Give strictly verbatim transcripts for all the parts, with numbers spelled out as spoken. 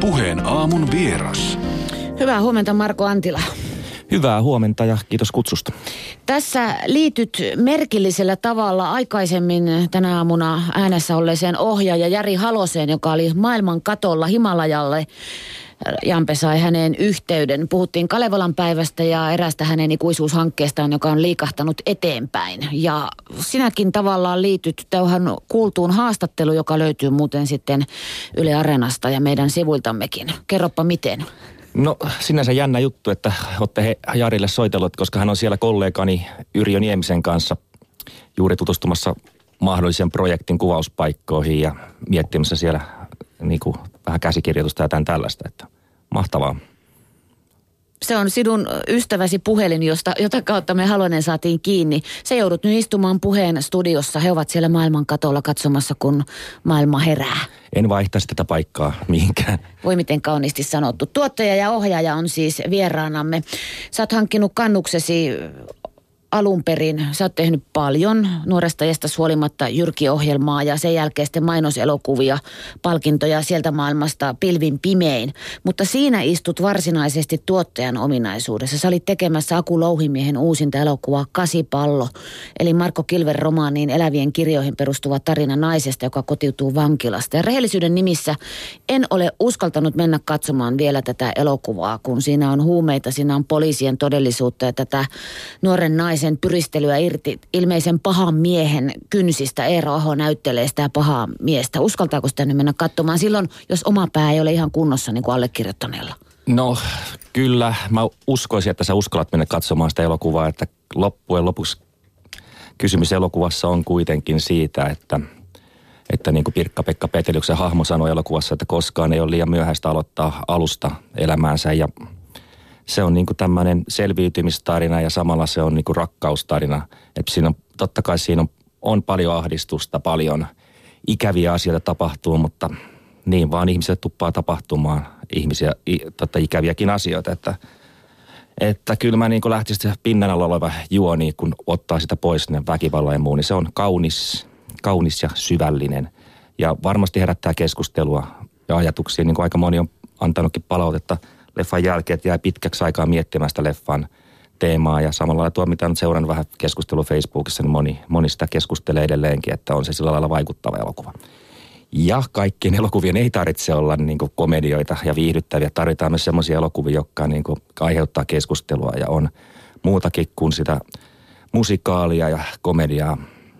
Puheen aamun vieras. Hyvää huomenta, Marko Antila. Hyvää huomenta ja kiitos kutsusta. Tässä liityt merkillisellä tavalla aikaisemmin tänä aamuna äänessä olleeseen ohjaaja Jari Haloseen, joka oli maailman katolla Himalajalle. Jampe sai häneen yhteyden. Puhuttiin Kalevalan päivästä ja erästä hänen ikuisuushankkeestaan, joka on liikahtanut eteenpäin. Ja sinäkin tavallaan liityt tähän kuultuun haastatteluun, joka löytyy muuten sitten Yle Areenasta ja meidän sivuiltammekin. Kerropa miten. No sinänsä jännä juttu, että olette Jarille soitellut, koska hän on siellä kollegani Yrjö Niemisen kanssa juuri tutustumassa mahdollisen projektin kuvauspaikkoihin ja miettimässä siellä niin kuin vähän käsikirjoitusta ja tämän tällaista, että mahtavaa. Se on sinun ystäväsi puhelin, josta, jota kautta me Halonen saatiin kiinni. Se joudut nyt istumaan Puheen studiossa. He ovat siellä maailman katolla katsomassa, kun maailma herää. En vaihtaisi tätä paikkaa mihinkään. Voi miten kauniisti sanottu. Tuottaja ja ohjaaja on siis vieraanamme. Sä oot hankkinut kannuksesi alun perin. Sä oot tehnyt paljon nuoresta iästä huolimatta Jyrki-ohjelmaa ja sen jälkeen sitten mainoselokuvia, palkintoja sieltä maailmasta pilvin pimein. Mutta siinä istut varsinaisesti tuottajan ominaisuudessa. Sä olit tekemässä Aku Louhimiehen uusinta elokuvaa Kasipallo, eli Marko Kilven romaaniin elävien kirjoihin perustuva tarina naisesta, joka kotiutuu vankilasta. Ja rehellisyyden nimissä en ole uskaltanut mennä katsomaan vielä tätä elokuvaa, kun siinä on huumeita, siinä on poliisien todellisuutta ja tätä nuoren naisen sen pyristelyä irti ilmeisen pahan miehen kynsistä. Eero Aho näyttelee sitä pahaa miestä. Uskaltaako sitä nyt mennä katsomaan silloin, jos oma pää ei ole ihan kunnossa niin kuin allekirjoittaneella? No kyllä, mä uskoisin, että sä uskallat mennä katsomaan sitä elokuvaa, että loppujen lopuksi kysymys elokuvassa on kuitenkin siitä, että, että niin kuin Pirkka-Pekka Peteliuksen hahmo sanoi elokuvassa, että koskaan ei ole liian myöhäistä aloittaa alusta elämäänsä ja se on niinku tämmöinen selviytymistarina ja samalla se on niinku rakkaustarina. Että siinä on, totta kai siinä on, on paljon ahdistusta, paljon ikäviä asioita tapahtuu, mutta niin vaan ihmisille tuppaa tapahtumaan ihmisiä, i, totta, ikäviäkin asioita. Että, että kyllä mä niinku lähtisin pinnan alla oleva juoni, kun ottaa sitä pois ne väkivallan ja muu, niin se on kaunis, kaunis ja syvällinen. Ja varmasti herättää keskustelua ja ajatuksia, niin kuin aika moni on antanutkin palautetta leffan jälkeen, että jäi pitkäksi aikaa miettimään sitä leffan teemaa ja samalla lailla tuo, mitä on seurannut vähän keskustelua Facebookissa, niin moni, moni sitä keskustelee edelleenkin, että on se sillä lailla vaikuttava elokuva. Ja kaikkien elokuvien ei tarvitse olla niin kuin komedioita ja viihdyttäviä. Tarvitaan myös semmoisia elokuvia, jotka niin kuin aiheuttaa keskustelua ja on muutakin kuin sitä musikaalia ja komediaa.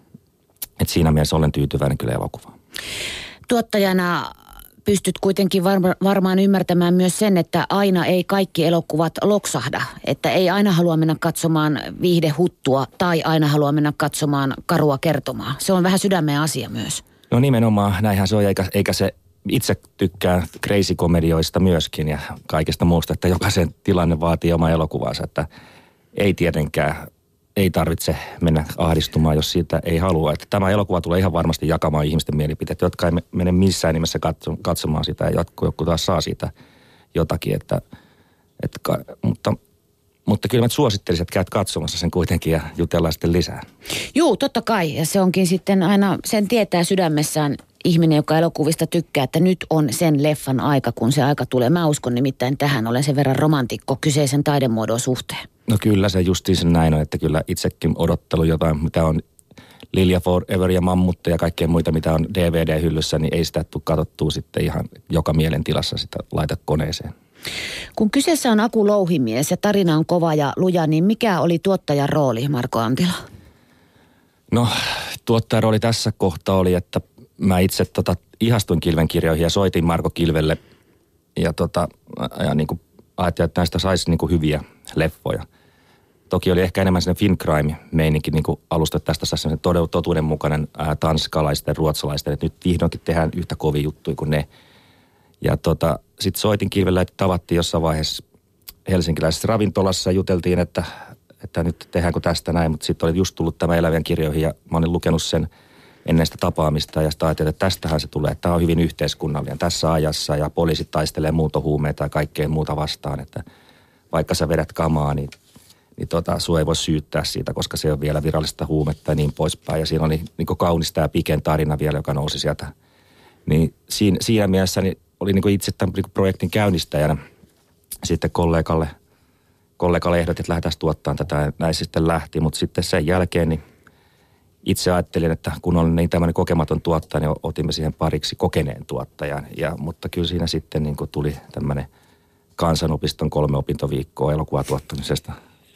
Että siinä mielessä olen tyytyväinen kyllä elokuvaan. Tuottajana pystyt kuitenkin varma, varmaan ymmärtämään myös sen, että aina ei kaikki elokuvat loksahda. Että ei aina halua mennä katsomaan viihdehuttua tai aina halua mennä katsomaan karua kertomaa. Se on vähän sydämen asia myös. No nimenomaan, näinhän se on, eikä, eikä se itse tykkää crazy-komedioista myöskin ja kaikesta muusta, että jokaisen tilanne vaatii oma elokuvansa, että ei tietenkään, ei tarvitse mennä ahdistumaan, jos siitä ei halua. Että tämä elokuva tulee ihan varmasti jakamaan ihmisten mielipiteet, jotka ei mene missään nimessä katsomaan sitä ja jotkut, jotkut taas saa siitä jotakin. Että, että, mutta, mutta kyllä mä suosittelisin, että käyt katsomassa sen kuitenkin ja jutellaan sitten lisää. Juu, totta kai. Ja se onkin sitten aina, sen tietää sydämessään ihminen, joka elokuvista tykkää, että nyt on sen leffan aika, kun se aika tulee. Mä uskon nimittäin tähän, olen sen verran romantikko kyseisen taidemuodon suhteen. No kyllä se justiin sen näin on, että kyllä itsekin odottelu jotain, mitä on Lilja Forever ja Mammutta ja kaikkea muita, mitä on D V D-hyllyssä, niin ei sitä tule katsottua sitten ihan joka mielentilassa sitä laita koneeseen. Kun kyseessä on Aku Louhimies ja tarina on kova ja luja, niin mikä oli tuottajan rooli, Marko Antila? No tuottajan rooli tässä kohtaa oli, että mä itse tota, ihastuin Kilven kirjoihin ja soitin Marko Kilvelle ja, tota, ja niin kuin ajattelin, että näistä saisi niin kuin hyviä leffoja. Toki oli ehkä enemmän sellainen film crime-meininki niin kuin alusta, että tästä saisi sellainen todella totuudenmukainen ää, tanskalaisten, ruotsalaisten, että nyt vihdoinkin tehdään yhtä kovia juttuja kuin ne. Ja tota, sitten soitin Kilvelle, että tavattiin jossain vaiheessa helsinkiläisessä ravintolassa ja juteltiin, että, että nyt tehdäänkö tästä näin, mutta sitten oli just tullut tämä elävien kirjoihin ja mä olin lukenut sen ennen sitä tapaamista ja sitä ajattelin, että tästähän se tulee, että tämä on hyvin yhteiskunnallinen tässä ajassa ja poliisit taistelee muutohuumeita ja kaikkea muuta vastaan, että vaikka sä vedät kamaa, niin, niin tota, sua ei voi syyttää siitä, koska se on vielä virallista huumetta ja niin poispäin. Ja siinä oli niin kaunis tämä Piken tarina vielä, joka nousi sieltä. Niin siinä, siinä mielessä niin oli niin kuin itse tämän niin kuin projektin käynnistäjänä. Sitten kollegalle, kollegalle ehdotin, että lähdetään tuottamaan tätä ja näin se sitten lähti. Mutta sitten sen jälkeen niin itse ajattelin, että kun olen niin tämmöinen kokematon tuottaja, niin otimme siihen pariksi kokeneen tuottajan. Ja, mutta kyllä siinä sitten niin kuin tuli tämmöinen kansanopiston kolme opintoviikkoa elokuvatuottamisesta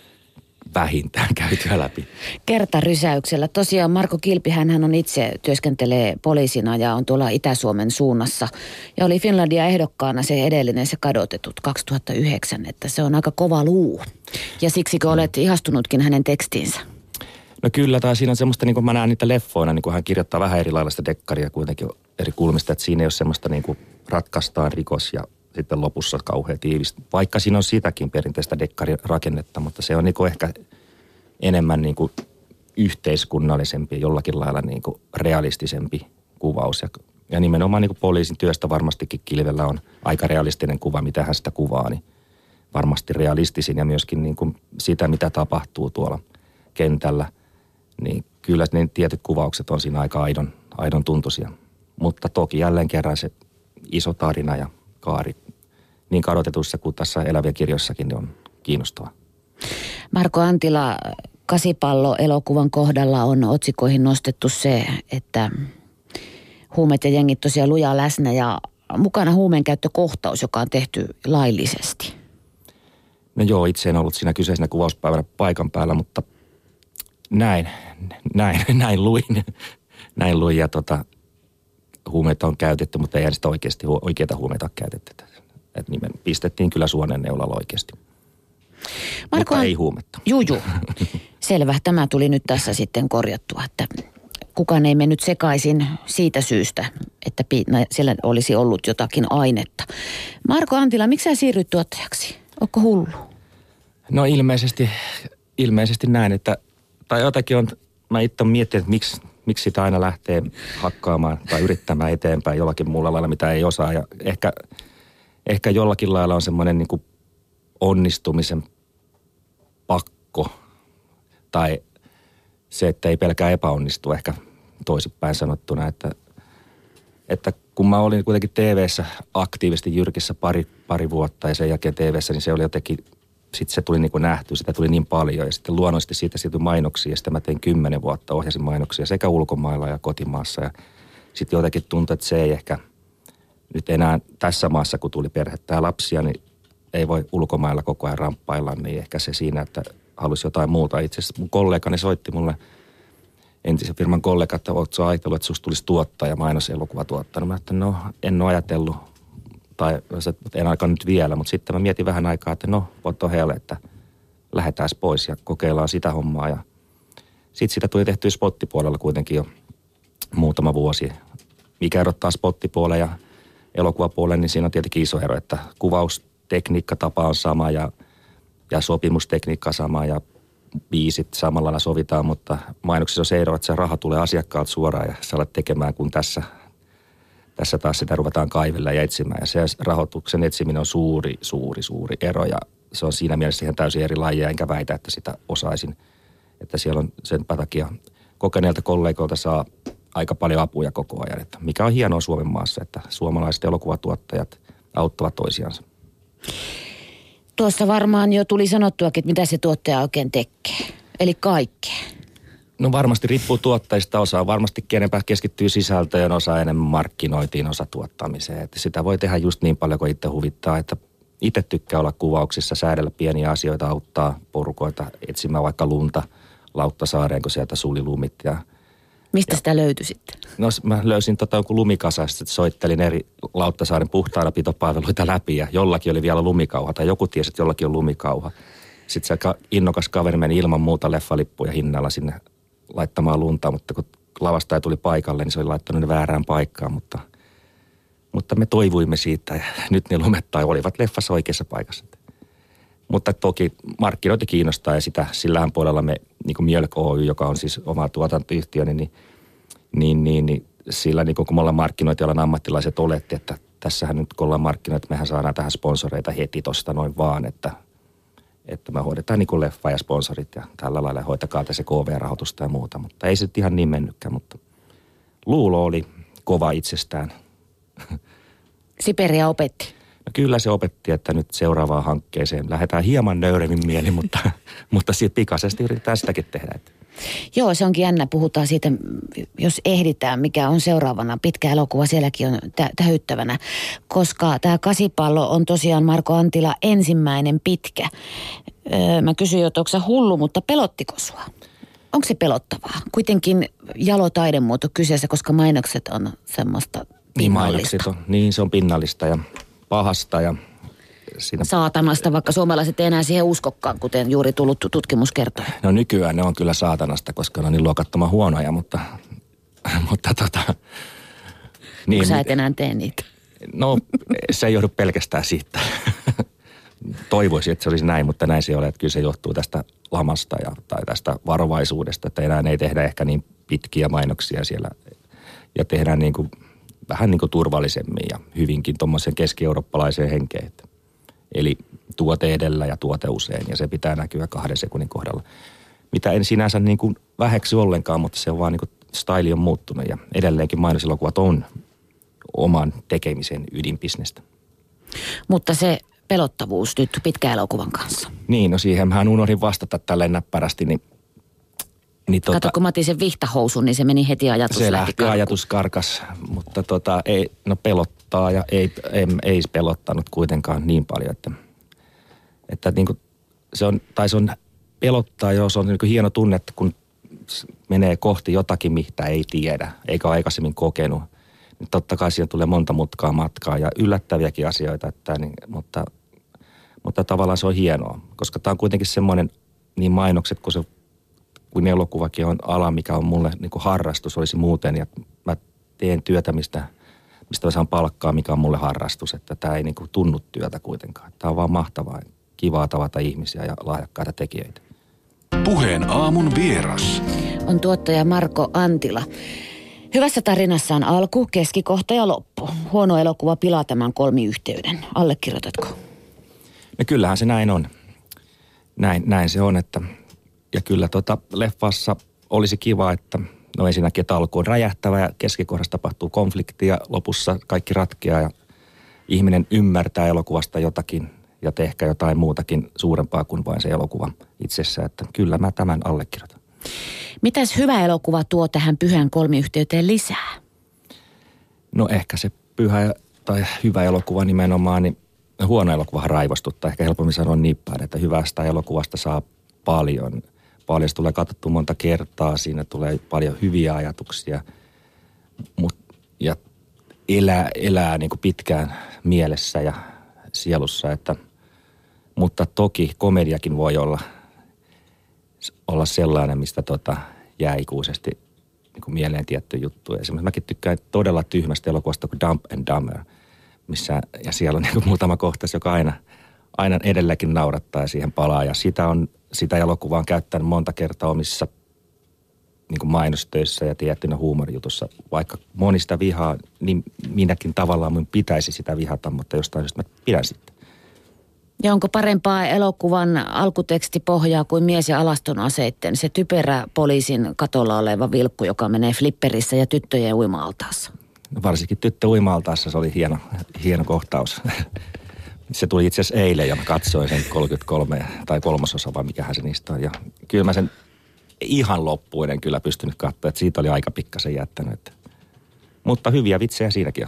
vähintään käytyä läpi. Kertarysäyksellä. Tosiaan Marko Kilpi, hän on itse työskentelee poliisina ja on tuolla Itä-Suomen suunnassa. Ja oli Finlandia ehdokkaana se edellinen, se kadotetut kaksituhattayhdeksän, että se on aika kova luu. Ja siksikö olet ihastunutkin hänen tekstiinsä? No kyllä, tai siinä on semmoista, niin kuin mä näen niitä leffoina, niin kuin hän kirjoittaa vähän erilaista dekkaria kuitenkin eri kulmista, että siinä ei ole semmoista niin kuin ratkaistaan rikos ja sitten lopussa kauhean tiivistä. Vaikka siinä on sitäkin perinteistä dekkarirakennetta, mutta se on niin kuin ehkä enemmän niin kuin yhteiskunnallisempi, jollakin lailla niin kuin realistisempi kuvaus. Ja, ja nimenomaan niin kuin poliisin työstä varmastikin Kilvellä on aika realistinen kuva, mitä hän sitä kuvaa, niin varmasti realistisin ja myöskin niin kuin sitä, mitä tapahtuu tuolla kentällä. Niin kyllä ne tietyt kuvaukset on siinä aika aidon, aidon tuntuisia. Mutta toki jälleen kerran se iso tarina ja kaari niin kadotetussa kuin tässä Eläviä kirjoissakin niin on kiinnostava. Marko Antila, Kasipallo-elokuvan kohdalla on otsikoihin nostettu se, että huumeet ja jengit tosiaan lujaa läsnä ja mukana huumeenkäyttökohtaus, joka on tehty laillisesti. No joo, itse en ollut siinä kyseisenä kuvauspäivänä paikan päällä, mutta näin, näin, näin luin. Näin luin ja tota, huumeita on käytetty, mutta ei sitä oikeasti oikeita huumeita ole käytetty. Et nimen pistettiin kyllä suonenneulalla oikeasti. Marko, mutta ei huumetta. Juu, juu. Selvä. Tämä tuli nyt tässä sitten korjattua, että kukaan ei mennyt sekaisin siitä syystä, että siellä olisi ollut jotakin ainetta. Marko Antila, miksi sä siirryt tuottajaksi? Ootko hullu? No ilmeisesti, ilmeisesti näin, että tai jotakin on, mä itse olen miettinyt, että miksi, miksi sitä aina lähtee hakkaamaan tai yrittämään eteenpäin jollakin muulla lailla, mitä ei osaa. Ja ehkä, ehkä jollakin lailla on semmoinen niin kuin onnistumisen pakko tai se, että ei pelkää epäonnistu ehkä toisinpäin sanottuna, että, että kun mä olin kuitenkin T V:ssä aktiivisesti Jyrkissä pari, pari vuotta ja sen jälkeen T V:ssä, niin se oli jotenkin, sitten se tuli niin kuin nähty, sitä tuli niin paljon ja sitten luonnollisesti siitä siirtyi mainoksia ja sitten mä tein kymmenen vuotta, ohjasin mainoksia sekä ulkomailla ja kotimaassa ja sitten jotenkin tuntui, että se ei ehkä nyt enää tässä maassa, kun tuli perhettä ja lapsia, niin ei voi ulkomailla koko ajan ramppailla, niin ehkä se siinä, että halusi jotain muuta. Itse asiassa mun kollegani soitti mulle, entisen firman kollega, että ootko ajatellut, että susta tulisi tuottaja, mainoselokuvatuottaja. Mä että no, en ole ajatellut, tai en aika nyt vielä, mutta sitten mä mietin vähän aikaa, että no, voit ohjalle, että lähdetään pois ja kokeillaan sitä hommaa. Ja sitten sitä tuli tehtyä spottipuolella kuitenkin jo muutama vuosi. Mikä erottaa spottipuolen ja elokuvapuolen, niin siinä on tietenkin iso ero, että kuvaustekniikkatapa on sama ja, ja sopimustekniikka sama ja biisit samalla lailla sovitaan, mutta mainoksissa on se ero, että se raha tulee asiakkaalta suoraan ja sä alat tekemään, kun tässä, tässä taas sitä ruvetaan kaivella ja etsimään. Ja se rahoituksen etsiminen on suuri, suuri, suuri ero ja se on siinä mielessä ihan täysin eri lajia, enkä väitä, että sitä osaisin. Että siellä on sen takia kokeneilta kollegoilta saa aika paljon apuja koko ajan, että mikä on hienoa Suomen maassa, että suomalaiset elokuvatuottajat auttavat toisiansa. Tuossa varmaan jo tuli sanottuakin, että mitä se tuottaja oikein tekee, eli kaikkea. No varmasti riippuu tuottajista, osa varmasti enempää keskittyy sisältöön, osa enemmän markkinoitiin, osa tuottamiseen. Että sitä voi tehdä just niin paljon kuin itse huvittaa, että itse tykkää olla kuvauksissa, säädellä pieniä asioita, auttaa porukoita etsimään vaikka lunta Lauttasaareen, kun sieltä suli lumit ja mistä ja, sitä löytyi sitten? No mä löysin tota joku lumikasasta, että soittelin eri Lauttasaaren puhtaanapitopalveluita läpi ja jollakin oli vielä lumikauha tai joku tiesi, että jollakin on lumikauha. Sitten se innokas kaveri meni ilman muuta leffalippuja hinnalla sinne laittamaan lunta, mutta kun lavastaja tuli paikalle, niin se oli laittanut ne väärään paikkaan, mutta, mutta me toivuimme siitä ja nyt ne lumet tai olivat leffassa oikeassa paikassa. Mutta toki markkinointi kiinnostaa ja sitä sillähän puolella me, niin kuin Mjölk Oy, joka on siis oma tuotantoyhtiö, niin, niin, niin, niin sillä niin kuin kun me ollaan markkinointialan ammattilaiset oletti, että tässähän nyt kun ollaan markkinointi, mehän saadaan tähän sponsoreita heti tosta noin vaan, että, että me hoidetaan niin kuin leffa ja sponsorit ja tällä lailla hoitakaa tässä K V-rahoitusta ja muuta, mutta ei se nyt ihan niin mennytkään, mutta luulo oli kova itsestään. Siperia opetti. No kyllä se opetti, että nyt seuraavaan hankkeeseen lähdetään hieman nöyremmin mieli, mutta, mutta siitä pikaisesti yritetään sitäkin tehdä. Joo, se onkin jännä. Puhutaan siitä, jos ehditään, mikä on seuraavana. Pitkä elokuva sielläkin on tä- tähyttävänä, koska tämä Kasipallo on tosiaan Marko Antila ensimmäinen pitkä. Öö, mä kysyin, että onko se hullu, mutta pelottiko sua? Onko se pelottavaa? Kuitenkin jalo taidemuoto kyseessä, koska mainokset on semmoista pinnallista. Niin mainokset on, niin se on pinnallista ja pahasta ja siinä... Saatanasta, vaikka suomalaiset ei enää siihen uskokkaan, kuten juuri tullut tutkimus kertoo. No nykyään ne on kyllä saatanasta, koska ne on niin luokattoman huonoja, mutta, mutta tota... Niin, kun sä et enää tee niitä. No se ei johdu pelkästään siitä. Toivoisin, että se olisi näin, mutta näin se ei ole. Että kyllä se johtuu tästä lamasta ja, tai tästä varovaisuudesta, että enää ei tehdä ehkä niin pitkiä mainoksia siellä ja tehdään niin kuin, vähän niin kuin turvallisemmin ja hyvinkin tuommoisen keski-eurooppalaiseen henkeen. Eli tuote edellä ja tuote usein ja se pitää näkyä kahden sekunnin kohdalla. Mitä en sinänsä niin kuin väheksy ollenkaan, mutta se on vaan niin kuin style on muuttunut ja edelleenkin mainoselokuvat on oman tekemisen ydinbisnestä. Mutta se pelottavuus nyt pitkän elokuvan kanssa. Niin, no siihen mä unohdin vastata tälleen näppärästi, niin... niin tota, kato, kun mä otin sen vihtahousun, niin se meni heti ajatus se lähti lähti ajatus karkas, mutta tota, ei, no pelottaa ja ei, ei, ei pelottanut kuitenkaan niin paljon, että, että niin kuin se on, tai se on pelottaa, jos on niin kuin hieno tunne, että kun menee kohti jotakin, mitä ei tiedä, eikä ole aikaisemmin kokenut, niin totta kai siihen tulee monta mutkaa matkaa ja yllättäviäkin asioita, että, niin, mutta, mutta tavallaan se on hienoa, koska tämä on kuitenkin semmoinen, niin mainokset kuin se kun elokuvakin on ala, mikä on mulle niin kuin harrastus, olisi muuten, ja mä teen työtä, mistä, mistä mä saan palkkaa, mikä on mulle harrastus, että tämä ei niin kuin tunnu työtä kuitenkaan. Tämä on vaan mahtavaa, kivaa tavata ihmisiä ja lahjakkaita tekijöitä. Puheen aamun vieras on tuottaja Marko Antila. Hyvässä tarinassa on alku, keskikohta ja loppu. Huono elokuva pilaa tämän kolmiyhteyden. Allekirjoitatko? No kyllähän se näin on. Näin, näin se on, että... Ja kyllä tota leffassa olisi kiva, että no ensinnäkin, että alku on räjähtävä ja keskikohdassa tapahtuu konflikti ja lopussa kaikki ratkeaa ja ihminen ymmärtää elokuvasta jotakin ja ehkä jotain muutakin suurempaa kuin vain se elokuva itsessään. Että kyllä mä tämän allekirjoitan. Mitäs hyvä elokuva tuo tähän pyhän kolmiyhteyteen lisää? No ehkä se pyhä tai hyvä elokuva nimenomaan, niin huono elokuvahan raivostuttaa. Ehkä helpommin sanoa niin päin, että hyvästä elokuvasta saa paljon. Paljon se tulee katsottua monta kertaa, siinä tulee paljon hyviä ajatuksia mut, ja elää, elää niin kuin pitkään mielessä ja sielussa. Että, mutta toki komediakin voi olla, olla sellainen, mistä tota, jää ikuisesti niin kuin mieleen tietty juttu. Esimerkiksi mäkin tykkään todella tyhmästä elokuvasta kuin Dumb and Dumber, missä, ja siellä on niin kuin muutama kohtaus, joka aina, aina edelläkin naurattaa ja siihen palaa. Ja sitä on Sitä elokuvaa on käyttänyt monta kertaa omissa niin kuin mainostöissä ja tiettynä huumorijutussa. Vaikka monista vihaa, niin minäkin tavallaan minun pitäisi sitä vihata, mutta jostain syystä mä pidän sitä. Ja onko parempaa elokuvan alkutekstipohjaa kuin mies ja alaston aseitten? Se typerä poliisin katolla oleva vilkku, joka menee flipperissä ja tyttöjen uima-altaassa. No varsinkin tyttö uima-altaassa se oli hieno, hieno kohtaus. Se tuli itse asiassa eilen ja mä katsoin sen kolmekymmentäkolme tai kolmasosa vai mikähän se niistä on. Ja kyllä mä sen ihan loppuun en kyllä pystynyt katsoa, että siitä oli aika pikkasen jättänyt. Mutta hyviä vitsejä siinäkin on.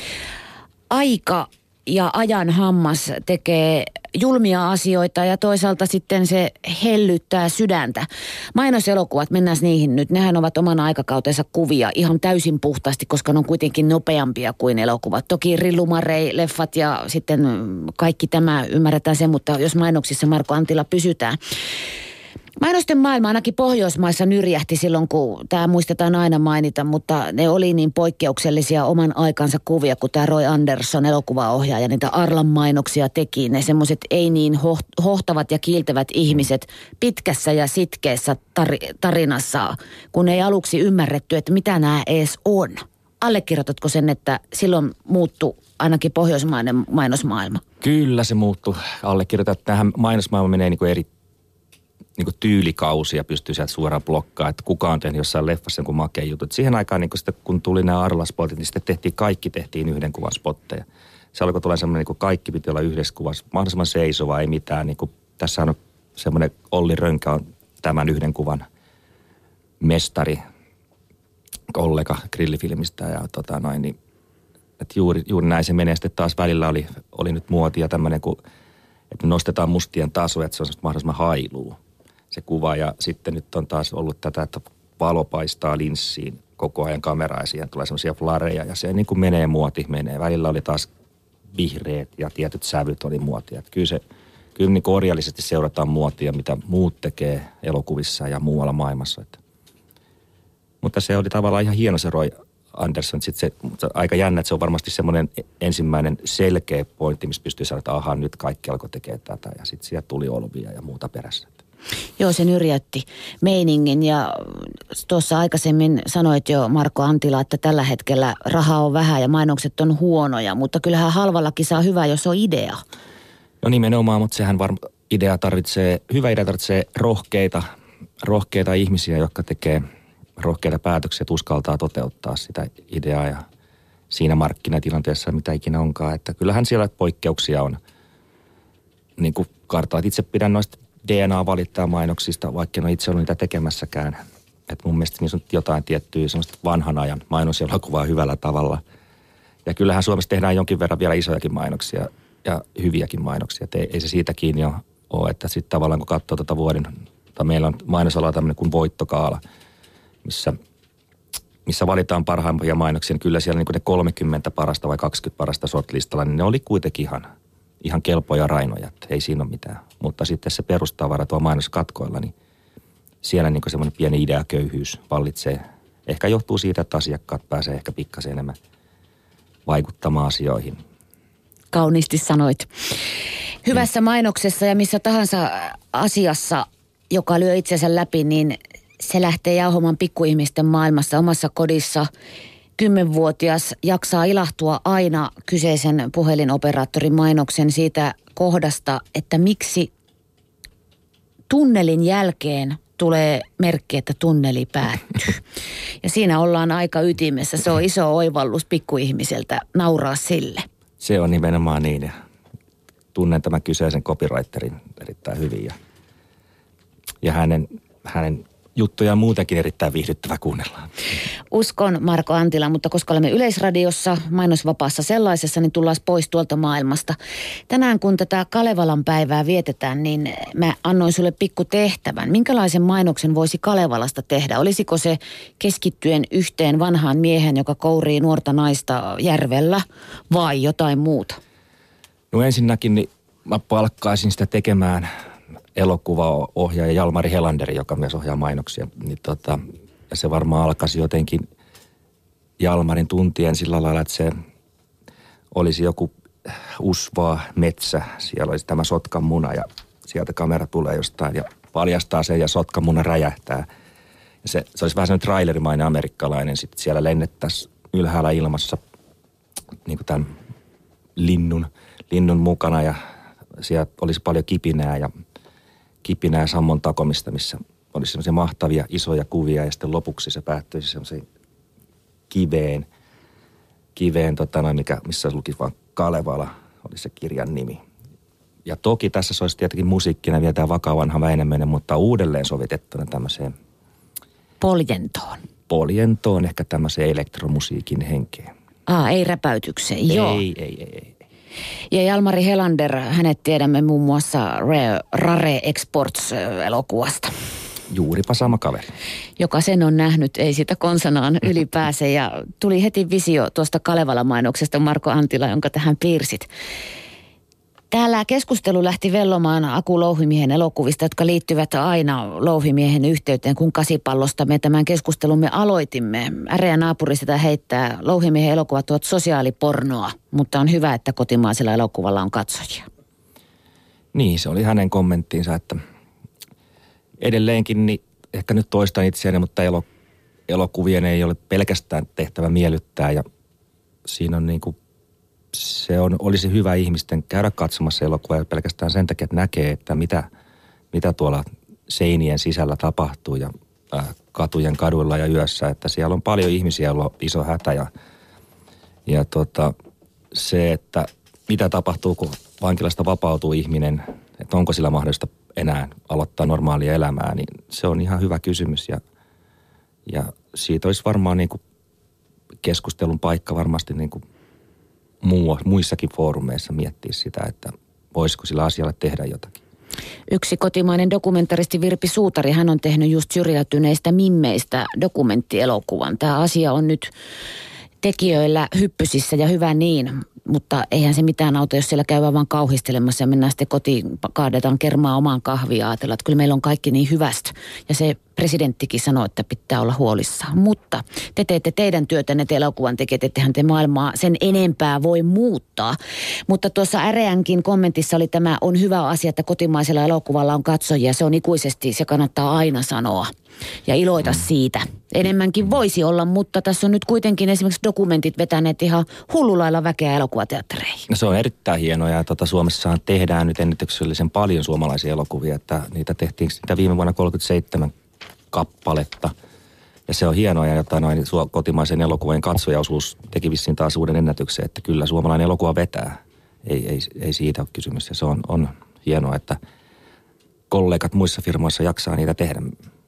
Aika ja ajan hammas tekee julmia asioita ja toisaalta sitten se hellyttää sydäntä. Mainoselokuvat, mennään niihin nyt, nehän ovat oman aikakautensa kuvia ihan täysin puhtaasti, koska ne on kuitenkin nopeampia kuin elokuvat. Toki Rillumarei, leffat ja sitten kaikki tämä ymmärretään sen, mutta jos mainoksissa Marko Antila pysytään. Mainosten maailma ainakin Pohjoismaissa nyrjähti silloin, kun tämä muistetaan aina mainita, mutta ne oli niin poikkeuksellisia oman aikansa kuvia, kun tämä Roy Andersson elokuvaohjaaja niitä Arlan mainoksia teki. Ne semmoiset ei niin hohtavat ja kiiltävät ihmiset pitkässä ja sitkeässä tar- tarinassa, kun ei aluksi ymmärretty, että mitä nämä edes on. Allekirjoitatko sen, että silloin muuttui ainakin pohjoismainen mainosmaailma? Kyllä se muuttui. Allekirjoitan, että tähän mainosmaailma menee niin kuin eri niin kuin tyylikausia pystyy sieltä suoraan blokkaamaan, että kuka on tehnyt jossain leffassa jonkun makea jutut. Siihen aikaan, niin kun, sitten, kun tuli nämä Arla-spotit, niin sitten tehtiin, kaikki tehtiin yhden kuvan spotteja. se alkoi tulla semmoinen, niin kuin kaikki piti olla yhdessä kuvassa, mahdollisimman seisova, ei mitään. Niin kuin, tässä on semmoinen Olli Rönkä on tämän yhden kuvan mestari, kollega grillifilmistä ja tota noin, niin että juuri, juuri näin se menee. Sitten taas välillä oli, oli nyt muotia tämmöinen, kun, että me nostetaan mustien tasoja, että se on mahdollisimman hailuu se kuva. Ja sitten nyt on taas ollut tätä, että valo paistaa linssiin koko ajan kameraa ja siihen tulee semmoisia flareja ja se niin kuin menee muoti, menee. Välillä oli taas vihreät ja tietyt sävyt oli muotia. Että kyllä se, kyllä niin kuin orjallisesti seurataan muotia, mitä muut tekee elokuvissa ja muualla maailmassa. Että. Mutta se oli tavallaan ihan hieno se Roy Anderson. Sitten se aika jännä, että se on varmasti semmoinen ensimmäinen selkeä pointti, missä pystyy sanoa, että aha, nyt kaikki alkoi tekemään tätä. Ja sitten sieltä tuli olvia ja muuta perässä. Joo, se nyrjäytti meiningin ja tuossa aikaisemmin sanoit jo Marko Antila, että tällä hetkellä rahaa on vähän ja mainokset on huonoja, mutta kyllähän halvallakin saa hyvää, jos on idea. No nimenomaan, mutta sehän varmaan idea tarvitsee, hyvä idea tarvitsee rohkeita, rohkeita ihmisiä, jotka tekee rohkeita päätöksiä, että uskaltaa toteuttaa sitä ideaa ja siinä markkinatilanteessa mitä ikinä onkaan. Että kyllähän siellä poikkeuksia on, niin kuin kartaat itse pidän noista D N A-valittaa mainoksista, vaikka en ole itse ollut niitä tekemässäkään. Että mun mielestä niissä on jotain tiettyä semmoista vanhan ajan mainoselokuvaa hyvällä tavalla. Ja kyllähän Suomessa tehdään jonkin verran vielä isojakin mainoksia ja hyviäkin mainoksia. Et ei, ei se siitä kiinni ole, että sitten tavallaan kun katsoo tuota vuoden, tai meillä on mainosalalla tämmöinen kuin voittokaala, missä, missä valitaan parhaimpia mainoksia, niin kyllä siellä niin kuin ne kolmekymmentä parasta vai kaksikymmentä parasta shortlistalla, niin ne oli kuitenkin ihan, ihan kelpoja rainoja, että ei siinä ole mitään. Mutta sitten se perustavara tuo mainoskatkoilla, niin siellä niin kuin semmoinen pieni ideaköyhyys vallitsee. Ehkä johtuu siitä, että asiakkaat pääsee ehkä pikkasen enemmän vaikuttamaan asioihin. Kauniisti sanoit. Hyvässä mainoksessa ja missä tahansa asiassa, joka lyö itsensä läpi, niin se lähtee jauhomaan pikkuihmisten maailmassa omassa kodissa. Kymmenvuotias jaksaa ilahtua aina kyseisen puhelinoperaattorin mainoksen siitä kohdasta, että miksi tunnelin jälkeen tulee merkki, että tunneli päättyy. Ja siinä ollaan aika ytimessä. Se on iso oivallus pikkuihmiseltä nauraa sille. Se on nimenomaan niin ja tunnen tämän kyseisen copywriterin erittäin hyvin ja, ja hänen, hänen juttuja muutenkin erittäin viihdyttävä kuunnella. Uskon, Marko Antila, mutta koska olemme Yleisradiossa, mainosvapaassa sellaisessa, niin tullaan pois tuolta maailmasta. Tänään kun tätä Kalevalan päivää vietetään, niin mä annoin sulle pikku tehtävän. Minkälaisen mainoksen voisi Kalevalasta tehdä? Olisiko se keskittyen yhteen vanhaan miehen, joka kourii nuorta naista järvellä, vai jotain muuta? No ensinnäkin niin mä palkkaisin sitä tekemään elokuvaohjaaja Jalmari Helanderi, joka myös ohjaa mainoksia, niin tota, ja se varmaan alkaisi jotenkin Jalmarin tuntien sillä lailla, että se olisi joku usvaa metsä, siellä olisi tämä sotkan muna ja sieltä kamera tulee jostain ja paljastaa sen ja sotkan muna räjähtää. Ja se, se olisi vähän sellainen trailerimainen amerikkalainen, sitten siellä lennettäisiin ylhäällä ilmassa niin kuin tämän linnun, linnun mukana ja siellä olisi paljon kipinää ja kipinää sammon takomista, missä olisi semmoisia mahtavia isoja kuvia ja sitten lopuksi se päättyisi semmoiseen kiveen, kiveen tota noin, mikä, missä lukisi vaan Kalevala, oli se kirjan nimi. Ja toki tässä se olisi tietenkin musiikkina vielä tämä vakavanha Väinämöinen, mutta uudelleen sovitettuna tämmöiseen Poljentoon. Poljentoon, ehkä tämmöiseen elektromusiikin henkeen. Aa, ei räpäytykseen, joo. Ei, ei, ei, ei. Ja Jalmari Helander, hänet tiedämme muun muassa Rare, Rare Exports-elokuvasta. Juuripa sama kaveri. Joka sen on nähnyt, ei sitä konsanaan ylipääse. Ja tuli heti visio tuosta Kalevala-mainoksesta, Marko Antila, jonka tähän piirsit. Täällä keskustelu lähti vellomaan Aku Louhimiehen elokuvista, jotka liittyvät aina Louhimiehen yhteyteen, kun Kasipallosta me tämän keskustelumme aloitimme. Äreä naapuri sitä heittää. Louhimiehen elokuvat ovat sosiaalipornoa, mutta on hyvä, että kotimaisella elokuvalla on katsojia. Niin, se oli hänen kommenttinsa, että edelleenkin, niin ehkä nyt toistan itseäni, mutta elo, elokuvien ei ole pelkästään tehtävä miellyttää ja siinä on niin kuin se on, olisi hyvä ihmisten käydä katsomassa elokuvaa pelkästään sen takia, että näkee, että mitä, mitä tuolla seinien sisällä tapahtuu ja äh, katujen kaduilla ja yössä. Että siellä on paljon ihmisiä, joilla on iso hätä ja, ja tota, se, että mitä tapahtuu, kun vankilasta vapautuu ihminen, että onko sillä mahdollista enää aloittaa normaalia elämää, niin se on ihan hyvä kysymys. Ja, ja siitä olisi varmaan niin kuin keskustelun paikka varmasti niin kuin muu, muissakin foorumeissa miettiä sitä, että voisiko sillä asialla tehdä jotakin. Yksi kotimainen dokumentaristi Virpi Suutari, hän on tehnyt just syrjäytyneistä mimmeistä dokumenttielokuvan. Tämä asia on nyt tekijöillä hyppysissä ja hyvä niin, mutta eihän se mitään auta, jos siellä käydään vaan kauhistelemassa ja mennään sitten kotiin, kaadetaan kermaa omaan kahvia ja ajatellaan, että kyllä meillä on kaikki niin hyvästä. Ja se presidenttikin sanoi, että pitää olla huolissaan. Mutta te teette teidän työtänne, te elokuvan tekijät, ettehän te maailmaa sen enempää voi muuttaa. Mutta tuossa Äreänkin kommentissa oli tämä, on hyvä asia, että kotimaisella elokuvalla on katsojia. Se on ikuisesti, se kannattaa aina sanoa ja iloita mm. siitä. Enemmänkin voisi olla, mutta tässä on nyt kuitenkin esimerkiksi dokumentit vetäneet ihan hullulailla väkeä elokuvateattereihin. No se on erittäin hienoa ja tuota, Suomessahan tehdään nyt ennätyksellisen paljon suomalaisia elokuvia, että niitä tehtiin sitä viime vuonna kolmekymmentäseitsemän kappaletta. Ja se on hienoa ja jotain noin kotimaisen elokuvan katsojaosuus teki vissiin taas uuden ennätyksen, että kyllä suomalainen elokuva vetää. Ei, ei, ei siitä ole kysymys ja se on, on hienoa, että kollegat muissa firmoissa jaksaa niitä tehdä.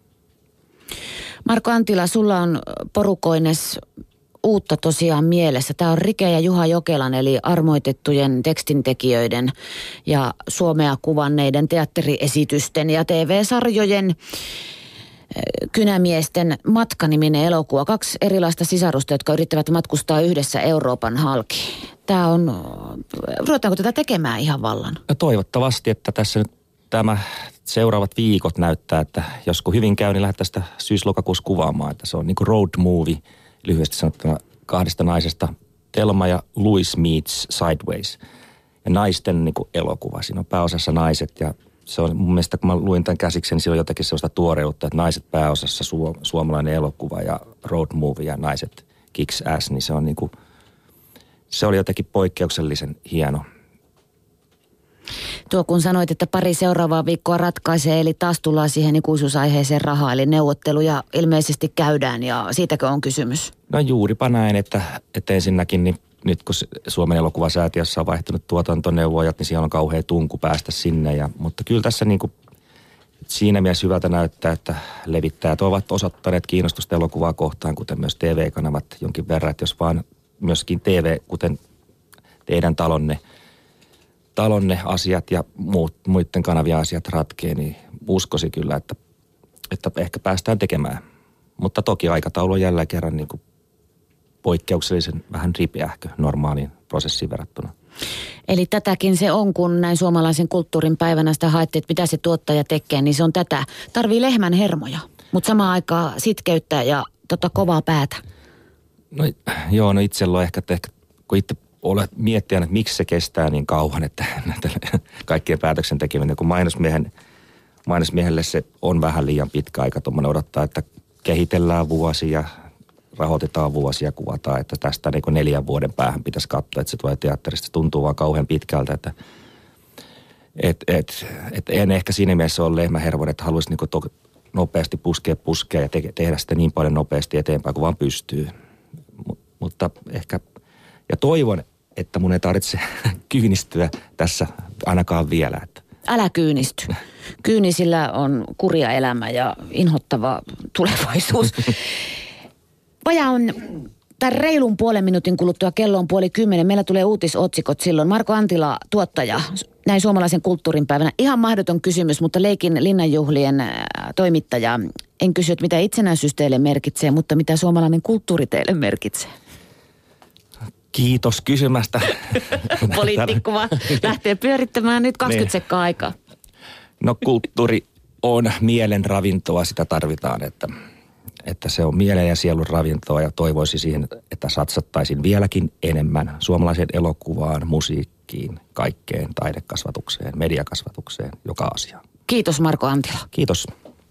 Marko Antila, sulla on porukoines uutta tosiaan mielessä. Tämä on Rike ja Juha Jokelan eli armoitettujen tekstintekijöiden ja suomea kuvanneiden teatteriesitysten ja T V-sarjojen kynämiesten matkaniminen elokuva. Kaksi erilaista sisarusta, jotka yrittävät matkustaa yhdessä Euroopan halki. Tämä on, ruvetaanko tätä tekemään ihan vallan? No toivottavasti, että tässä nyt tämä seuraavat viikot näyttää, että jos kun hyvin käy, niin lähdetään sitä syys-lokakuussa kuvaamaan. Että se on niin kuin road movie, lyhyesti sanottuna kahdesta naisesta. Telma ja Louis meets Sideways. Ja naisten niin kuin elokuva. Siinä on pääosassa naiset ja se on mun mielestä, kun mä luin tämän käsiksen, niin siinä on jotakin sellaista tuoreutta, että naiset pääosassa su- suomalainen elokuva ja road movie ja naiset kicks ass, niin se on niin kuin, se oli jotenkin poikkeuksellisen hieno. Tuo kun sanoit, että pari seuraavaa viikkoa ratkaisee, eli taas tullaan siihen ikuisuusaiheeseen rahaa, eli neuvotteluja ilmeisesti käydään ja siitäkö on kysymys? No juuripa näin, että, että ensinnäkin niin nyt kun Suomen elokuvasäätiössä on vaihtunut tuotantoneuvojat, niin siellä on kauhea tunku päästä sinne. Ja, mutta kyllä tässä niin kuin siinä mielessä hyvältä näyttää, että levittäjät ovat osoittaneet kiinnostusta elokuvaa kohtaan, kuten myös T V-kanavat jonkin verran. Että jos vaan myöskin T V, kuten teidän talonne, talonne asiat ja muut, muiden kanavien asiat ratkee, niin uskoisin kyllä, että, että ehkä päästään tekemään. Mutta toki aikataulu on jälleen kerran niin kuin poikkeuksellisen vähän ripeähkö normaaliin prosessiin verrattuna. Eli tätäkin se on, kun näin suomalaisen kulttuurin päivänä sitä haette, että mitä se tuottaja tekee, niin se on tätä. Tarvii lehmän hermoja, mutta samaan aikaan sitkeyttä ja tota kovaa päätä. No joo, no itsellä on ehkä, ehkä kun itse olet miettinyt, että miksi se kestää niin kauan, että kaikkien päätöksen tekeminen, kun mainosmiehen, mainosmiehelle se on vähän liian pitkä aika tuommoinen odottaa, että kehitellään vuosia, rahoitetaan vuosia, kuvataan, että tästä niin kuin neljän vuoden päähän pitäisi katsoa, että se tulee teatterista. Se tuntuu vaan kauhean pitkältä, että et, et, et en ehkä siinä mielessä ole lehmähervonen, että haluaisi niin kuin to, nopeasti puskea puskea ja te, tehdä sitä niin paljon nopeasti eteenpäin kuin vaan pystyy. M, mutta ehkä, ja toivon, että mun ei tarvitse kyynistyä tässä ainakaan vielä. Että. Älä kyynisty. Kyynisillä on kurja elämä ja inhottava tulevaisuus. Vajaa on tämän reilun puolen minuutin kuluttua, kello on puoli kymmenen. Meillä tulee uutisotsikot silloin. Marko Antila, tuottaja, näin suomalaisen kulttuurin päivänä. Ihan mahdoton kysymys, mutta Leikin linnanjuhlien toimittaja. En kysy, mitä itsenäisyys teille merkitsee, mutta mitä suomalainen kulttuuri teille merkitsee? Kiitos kysymästä. Poliitikko vaan lähtee pyörittämään nyt kaksikymmentä niin. sekkaa aikaa. No kulttuuri on mielen ravintoa, sitä tarvitaan, että... että se on mielen ja sielun ravintoa ja toivoisin siihen, että satsattaisiin vieläkin enemmän suomalaiseen elokuvaan, musiikkiin, kaikkeen, taidekasvatukseen, mediakasvatukseen, joka asiaan. Kiitos Marko Antila. Kiitos.